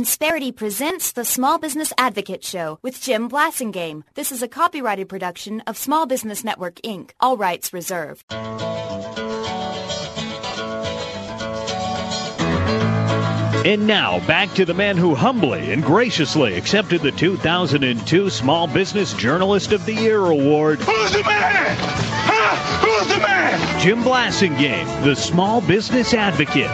Insperity presents the Small Business Advocate Show with Jim Blasingame. This is a copyrighted production of Small Business Network, Inc. All rights reserved. And now, back to the man who humbly and graciously accepted the 2002 Small Business Journalist of the Year Award. Who's the man? Huh? Who's the man? Jim Blasingame, the Small Business Advocate.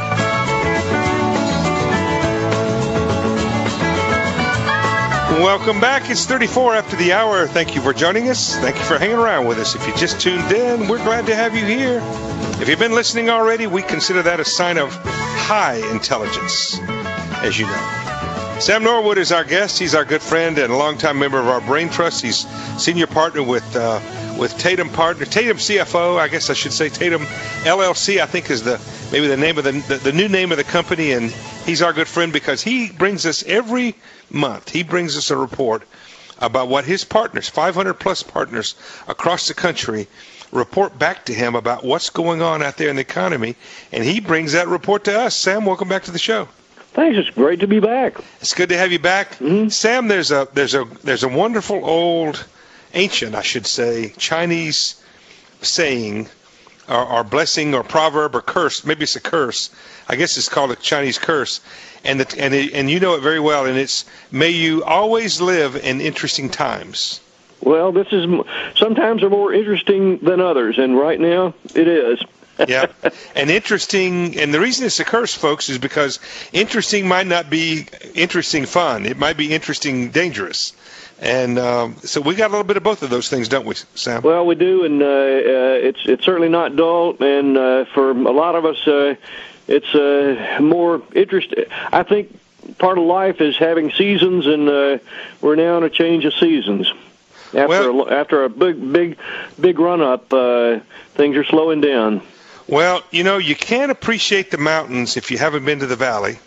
Welcome back. It's 34 after the hour. Thank you for joining us. Thank you for hanging around with us. If you just tuned in, we're glad to have you here. If you've been listening already, we consider that a sign of high intelligence, as you know. Sam Norwood is our guest. He's our good friend and a longtime member of our Brain Trust. He's senior partner with Tatum CFO. I guess I should say Tatum LLC. I think is maybe the name of the new name of the company. And he's our good friend because he brings us every month. He brings us a report about what his partners, 500 plus partners across the country, report back to him about what's going on out there in the economy, and he brings that report to us. Sam, welcome back to the show. Thanks. It's great to be back. It's good to have you back. Mm-hmm. Sam, there's a wonderful old, ancient, I should say, Chinese saying, or blessing, or proverb, or curse. Maybe it's a curse. I guess it's called a Chinese curse, and you know it very well. And it's, may you always live in interesting times. Well, this is sometimes are more interesting than others, and right now it is. Yeah, and interesting, and the reason it's a curse, folks, is because interesting might not be interesting fun. It might be interesting dangerous. And so we got a little bit of both of those things, don't we, Sam? Well, we do, and it's certainly not dull, and for a lot of us, it's more interesting. I think part of life is having seasons, and we're now in a change of seasons. After a big run up, things are slowing down. Well, you know, you can't appreciate the mountains if you haven't been to the valley,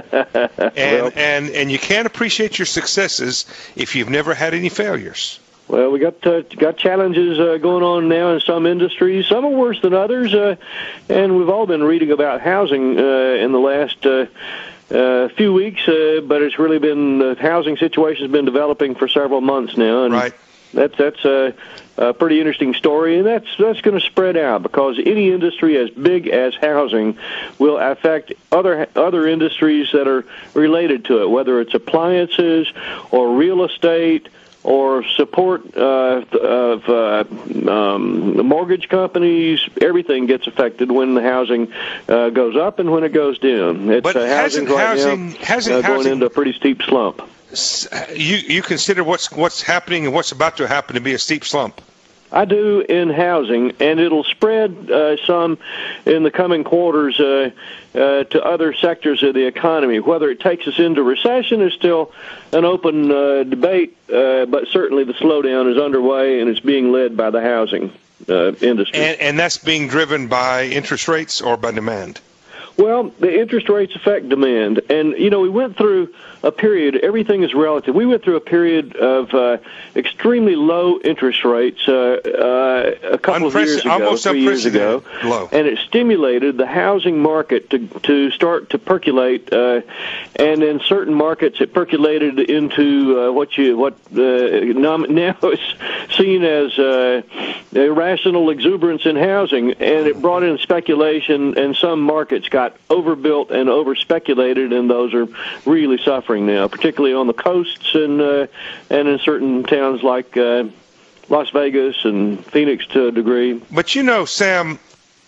and you can't appreciate your successes if you've never had any failures. Well, we got challenges going on now in some industries. Some are worse than others, and we've all been reading about housing in the last few weeks, but it's really been the housing situation has been developing for several months now, and right. That's a pretty interesting story, and that's going to spread out because any industry as big as housing will affect other industries that are related to it, whether it's appliances or real estate or support of mortgage companies. Everything gets affected when the housing goes up and when it goes down. It's, but housing going into a pretty steep slump. You consider what's happening and what's about to happen to be a steep slump? I do in housing, and it'll spread some in the coming quarters to other sectors of the economy. Whether it takes us into recession is still an open debate, but certainly the slowdown is underway, and it's being led by the housing industry. And that's being driven by interest rates or by demand? Well, the interest rates affect demand. And, you know, we went through a period, everything is relative. We went through a period of extremely low interest rates a couple of years ago, almost 3 years ago. Low. And it stimulated the housing market to start to percolate. And in certain markets, it percolated into what now is seen as irrational exuberance in housing. And it brought in speculation, and some markets got overbuilt and over-speculated, and those are really suffering now, particularly on the coasts and in certain towns like Las Vegas and Phoenix to a degree. But, you know, Sam,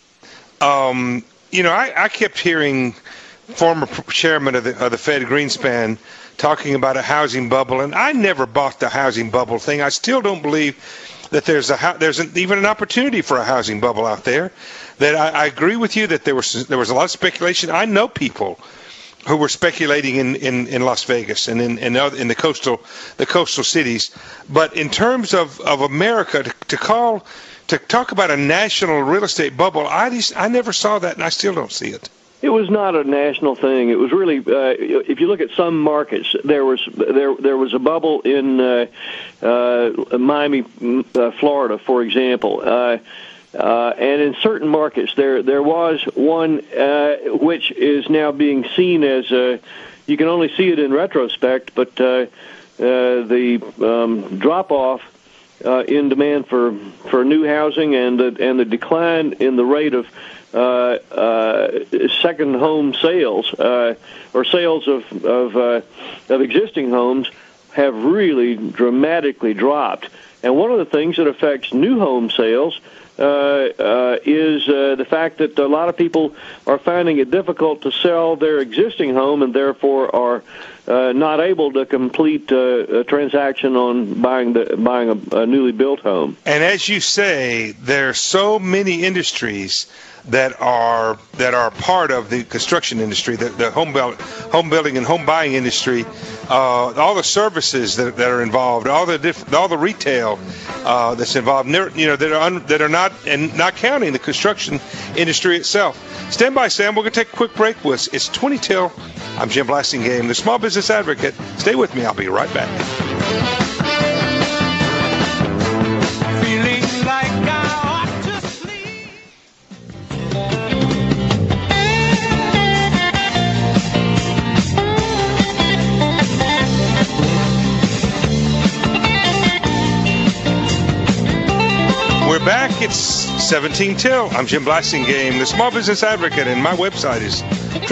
I kept hearing former chairman of the Fed, Greenspan, talking about a housing bubble, and I never bought the housing bubble thing. I still don't believe that there's even an opportunity for a housing bubble out there. That I agree with you that there was a lot of speculation. I know people who were speculating in Las Vegas and in the coastal cities. But in terms of America, to talk about a national real estate bubble, I never saw that, and I still don't see it. It was not a national thing. It was really, if you look at some markets, there was a bubble in Miami, Florida, for example. And in certain markets, there was one which is now being seen as you can only see it in retrospect, but the drop-off in demand for new housing and the decline in the rate of second home sales or sales of existing homes have really dramatically dropped. And one of the things that affects new home sales is the fact that a lot of people are finding it difficult to sell their existing home and therefore are not able to complete a transaction on buying a newly built home. And as you say, there are so many industries that are part of the construction industry, the home building and home buying industry, all the services that are involved, all the retail that's involved, that are not counting the construction industry itself. Stand by, Sam. We're going to take a quick break. It's 20 till. I'm Jim Blasingame, the Small Business Advocate. Stay with me. I'll be right back. We're back. It's 17 till. I'm Jim Blasingame, the Small Business Advocate, and my website is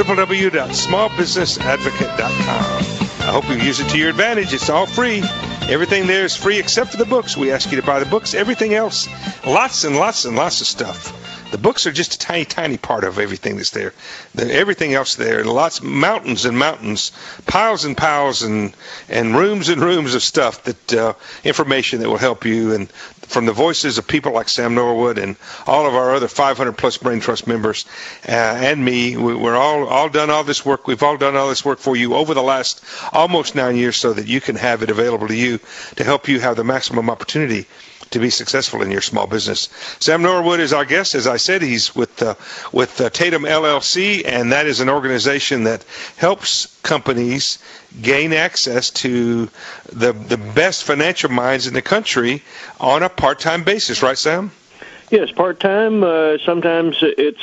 www.smallbusinessadvocate.com. I hope you use it to your advantage. It's all free. Everything there is free except for the books. We ask you to buy the books. Everything else, lots and lots and lots of stuff. The books are just a tiny, tiny part of everything that's there. Everything else there, lots, mountains and mountains, piles and piles, and rooms and rooms of stuff, that information that will help you, and from the voices of people like Sam Norwood and all of our other 500-plus Brain Trust members and me. We're all done all this work. We've all done all this work for you over the last almost 9 years so that you can have it available to you to help you have the maximum opportunity to be successful in your small business. Sam Norwood is our guest. As I said, he's with Tatum LLC, and that is an organization that helps companies gain access to the best financial minds in the country on a part-time basis. Right, Sam? Yes, part-time. Sometimes it's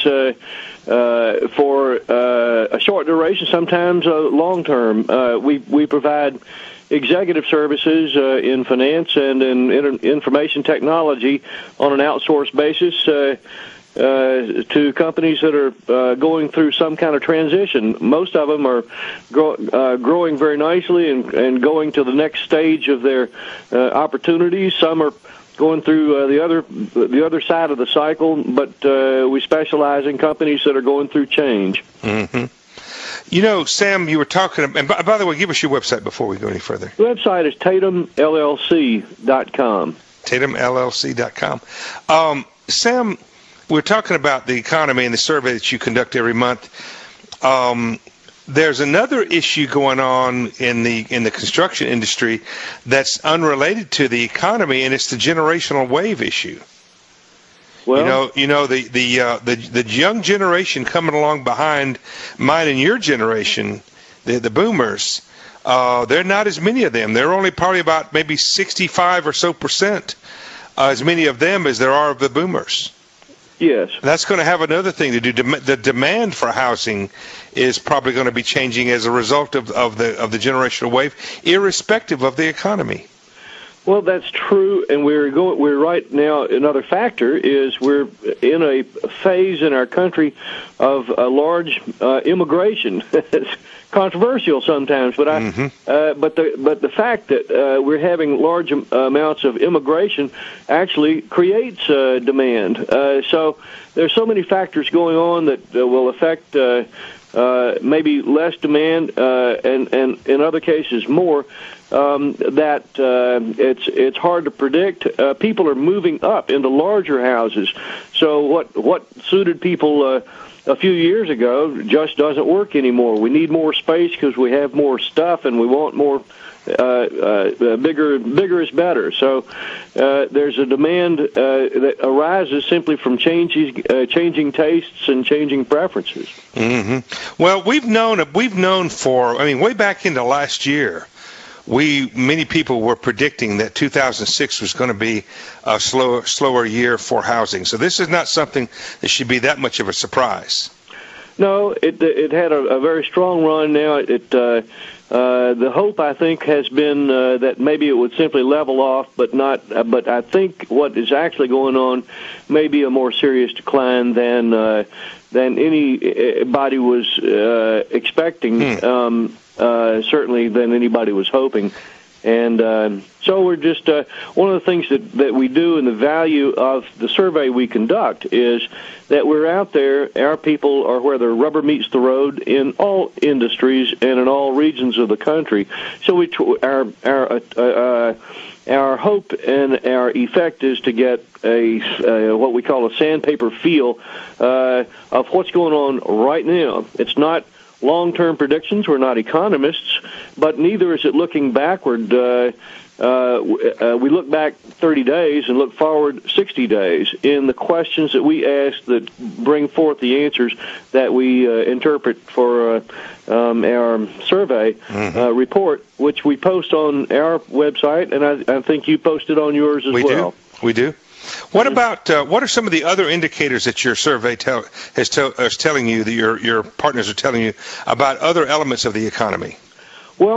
for a short duration, sometimes long-term. We provide executive services in finance and in information technology on an outsourced basis to companies that are going through some kind of transition. Most of them are growing very nicely and going to the next stage of their opportunities. Some are going through the other side of the cycle, but we specialize in companies that are going through change. Mm-hmm. You know, Sam, you were talking, and by the way, give us your website before we go any further. The website is TatumLLC.com. TatumLLC.com. Sam, we're talking about the economy and the survey that you conduct every month. There's another issue going on in the construction industry that's unrelated to the economy, and it's the generational wave issue. Well, the young generation coming along behind mine and your generation, the boomers, there are not as many of them. There are only probably about maybe 65 or so percent, as many of them as there are of the boomers. Yes. And that's going to have another thing to do. The demand for housing is probably going to be changing as a result of the generational wave, irrespective of the economy. Well, that's true, and we're right now. Another factor is we're in a phase in our country of a large immigration. It's controversial sometimes, but but the fact that we're having large amounts of immigration actually creates demand. So there's so many factors going on that will affect maybe less demand, and in other cases more. That it's hard to predict. People are moving up into larger houses. So what suited people a few years ago just doesn't work anymore. We need more space because we have more stuff and we want more. Bigger is better. So there's a demand that arises simply from changing tastes and changing preferences. Mm-hmm. Well, we've known for way back into last year. Many people were predicting that 2006 was going to be a slower year for housing. So this is not something that should be that much of a surprise. No, it had a very strong run. Now the hope, I think, has been that maybe it would simply level off, but not. But I think what is actually going on may be a more serious decline than anybody was expecting. Certainly than anybody was hoping. And so we're just one of the things that we do, and the value of the survey we conduct is that we're out there. Our people are where the rubber meets the road in all industries and in all regions of the country. So our hope and our effect is to get a what we call a sandpaper feel of what's going on right now. It's not long-term predictions. We're not economists, but neither is it looking backward. We look back 30 days and look forward 60 days in the questions that we ask that bring forth the answers that we interpret for our survey report, which we post on our website, and I think you posted on yours as well. We do. What about what are some of the other indicators that your survey is telling you, that your partners are telling you about other elements of the economy? Well,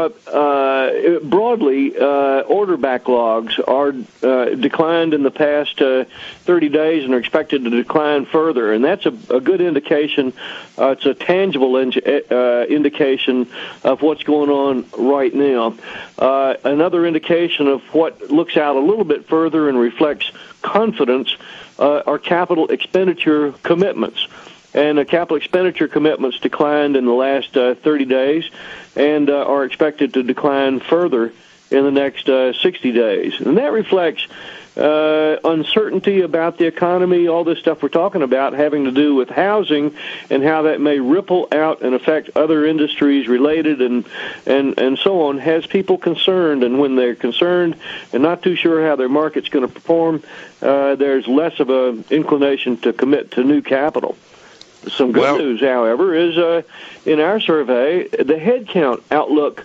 broadly, order backlogs are declined in the past 30 days and are expected to decline further, and that's a good indication. It's a tangible indication of what's going on right now. Another indication of what looks out a little bit further and reflects confidence are capital expenditure commitments. And capital expenditure commitments declined in the last 30 days and are expected to decline further in the next 60 days. And that reflects uncertainty about the economy, all this stuff we're talking about having to do with housing and how that may ripple out and affect other industries related and so on, has people concerned. And when they're concerned and not too sure how their market's going to perform, there's less of an inclination to commit to new capital. Some good news, however, is in our survey, the headcount outlook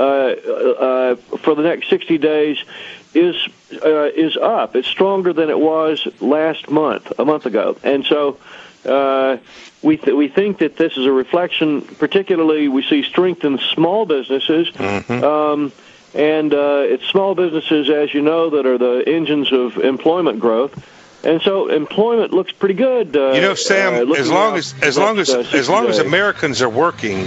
for the next 60 days is up. It's stronger than it was a month ago. And so we think that this is a reflection, particularly we see strength in small businesses. And it's small businesses, as you know, that are the engines of employment growth. And so employment looks pretty good. Sam, as long as Americans are working,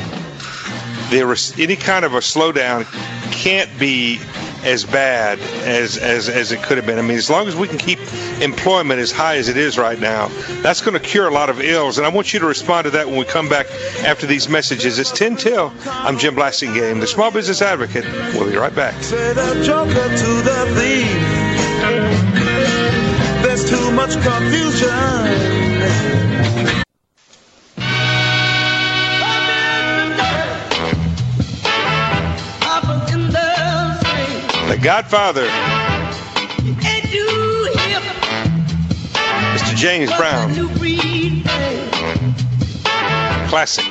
any kind of a slowdown can't be as bad as it could have been. I mean, as long as we can keep employment as high as it is right now, that's going to cure a lot of ills. And I want you to respond to that when we come back after these messages. It's 10 till. I'm Jim Blasingame, the Small Business Advocate. We'll be right back. Say the joker to the thief. There's too much confusion. The Godfather, Mr. James Brown, classic.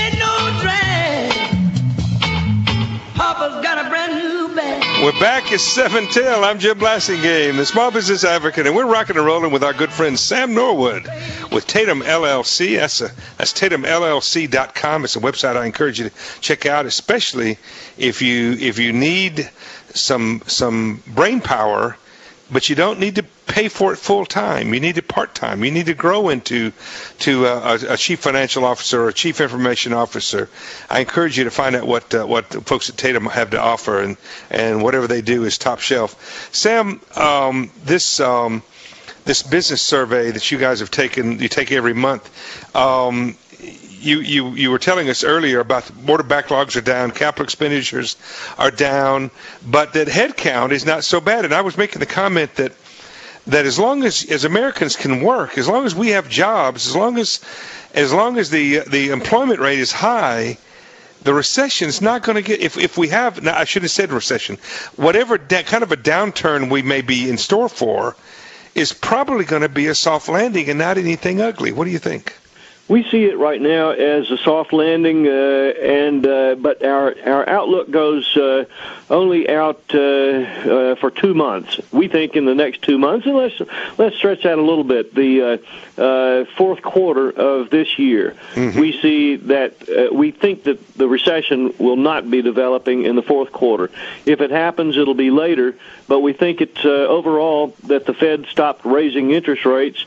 We're back at 7 till. I'm Jim Blasingame, the Small Business Advocate, and we're rocking and rolling with our good friend Sam Norwood with Tatum LLC. That's TatumLLC.com. It's a website I encourage you to check out, especially if you need some brain power, but you don't need to pay for it full time. You need it part time. You need to grow into a chief financial officer or a chief information officer. I encourage you to find out what the folks at Tatum have to offer, and whatever they do is top shelf. Sam, this business survey that you guys have taken, you take every month. You were telling us earlier about the border backlogs are down, capital expenditures are down, but that headcount is not so bad. And I was making the comment that as long as Americans can work, as long as we have jobs, as long as the employment rate is high, the recession's not going to get. If we have, I should have said recession, whatever kind of a downturn we may be in store for, is probably going to be a soft landing and not anything ugly. What do you think? We see it right now as a soft landing, but our outlook goes only out for 2 months. We think in the next 2 months, and let's stretch that a little bit. The fourth quarter of this year, we see that we think that the recession will not be developing in the fourth quarter. If it happens, it'll be later, but we think it's overall that the Fed stopped raising interest rates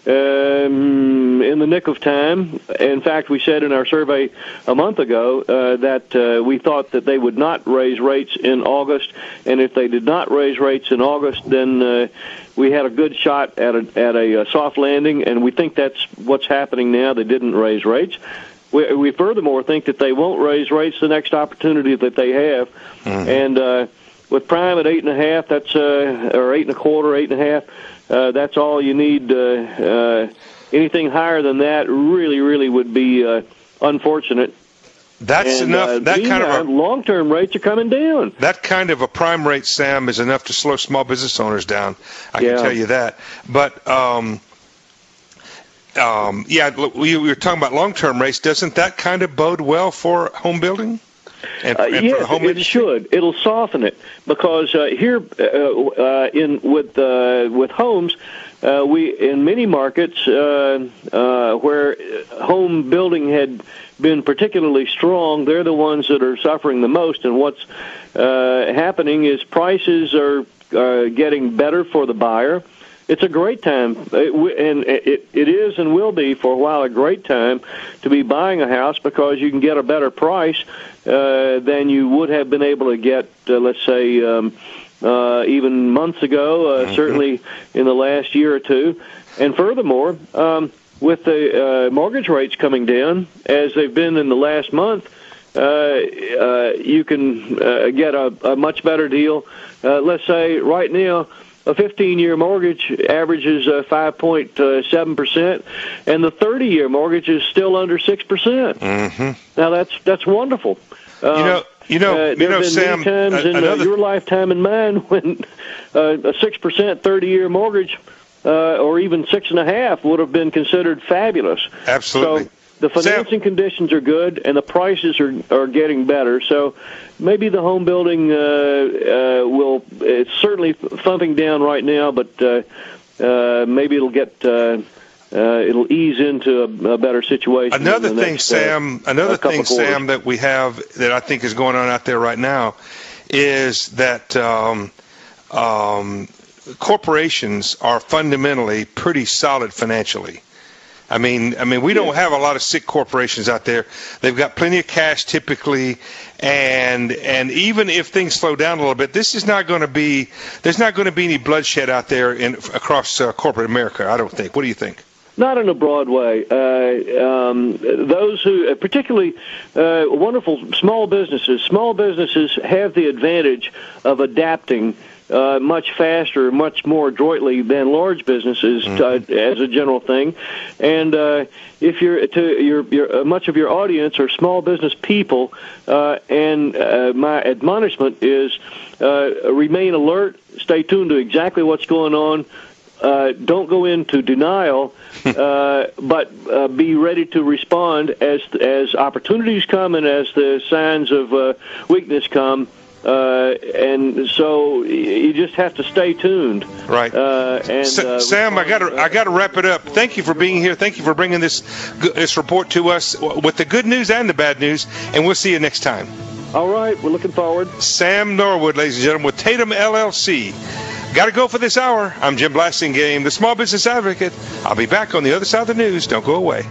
in the nick of time. In fact, we said in our survey a month ago that we thought that they would not raise rates in August, and if they did not raise rates in August, then we had a good shot at a soft landing, and we think that's what's happening now. They didn't raise rates. We furthermore think that they won't raise rates the next opportunity that they have, and with prime at 8.5, that's or 8.25, 8.5. That's all you need. Anything higher than that really would be unfortunate. That's enough. That kind of long-term rates are coming down. That kind of a prime rate, Sam, is enough to slow small business owners down. I can tell you that. But we were talking about long-term rates. Doesn't that kind of bode well for home building? And yes, for the home industry? Should. It'll soften it because here with homes, we in many markets where home building had been particularly strong, they're the ones that are suffering the most. And what's happening is prices are getting better for the buyer. It's a great time, and it is and will be for a while a great time to be buying a house because you can get a better price than you would have been able to get, let's say, even months ago, certainly in the last year or two. And furthermore, with the mortgage rates coming down, as they've been in the last month, you can get a much better deal. Let's say right now, a 15-year mortgage averages 5.7%, and the 30-year mortgage is still under 6%. Now that's wonderful. There have been Sam, many times in your lifetime and mine when a 6% 30-year mortgage or even 6.5 would have been considered fabulous. Absolutely. So the financing conditions are good, and the prices are getting better. So maybe the home building it's certainly thumping down right now, but maybe it'll get it'll ease into a better situation. Another thing, Sam, that we have that I think is going on out there right now is that corporations are fundamentally pretty solid financially. I mean, we don't have a lot of sick corporations out there. They've got plenty of cash typically, and even if things slow down a little bit, there's not going to be any bloodshed out there across corporate America, I don't think. What do you think? Not in a broad way. Those who, particularly wonderful small businesses have the advantage of adapting much faster, much more adroitly than large businesses as a general thing. And if you're much of your audience are small business people, and my admonishment is remain alert, stay tuned to exactly what's going on. Don't go into denial, but be ready to respond as opportunities come and as the signs of weakness come. And so you just have to stay tuned. Right. Sam, I got to wrap it up. Thank you for being here. Thank you for bringing this report to us with the good news and the bad news. And we'll see you next time. All right. We're looking forward. Sam Norwood, ladies and gentlemen, with Tatum LLC. Got to go for this hour. I'm Jim Blasingame, the Small Business Advocate. I'll be back on the other side of the news. Don't go away.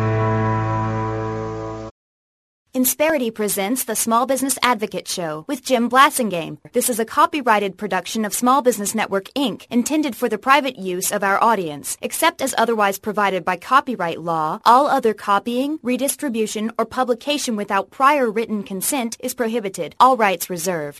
Insperity presents the Small Business Advocate Show with Jim Blasingame. This is a copyrighted production of Small Business Network, Inc., intended for the private use of our audience. Except as otherwise provided by copyright law, all other copying, redistribution, or publication without prior written consent is prohibited. All rights reserved.